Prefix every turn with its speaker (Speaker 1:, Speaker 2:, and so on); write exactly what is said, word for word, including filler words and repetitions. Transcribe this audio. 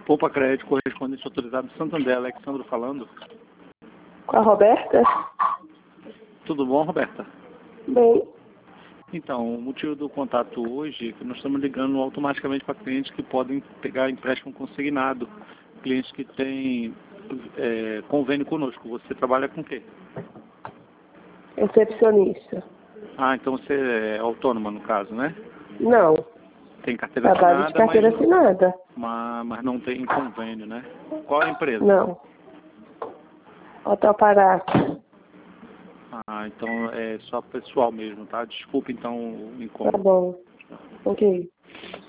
Speaker 1: Poupa Crédito, correspondente autorizado do Santander, Alexandro falando.
Speaker 2: Com a Roberta?
Speaker 1: Tudo bom, Roberta?
Speaker 2: Bem.
Speaker 1: Então, o motivo do contato hoje é que nós estamos ligando automaticamente para clientes que podem pegar empréstimo consignado. Clientes que têm é, convênio conosco. Você trabalha com o quê?
Speaker 2: Recepcionista.
Speaker 1: Ah, então você é autônoma no caso, né?
Speaker 2: Não.
Speaker 1: Tem carteira
Speaker 2: Trabalho
Speaker 1: assinada,
Speaker 2: de carteira
Speaker 1: mas,
Speaker 2: assinada.
Speaker 1: mas, mas não tem convênio, né? Qual é a empresa?
Speaker 2: Não. Hotel Pará.
Speaker 1: Ah, então é só pessoal mesmo, tá? Desculpa então o
Speaker 2: Tá
Speaker 1: incômodo.
Speaker 2: bom. Ok.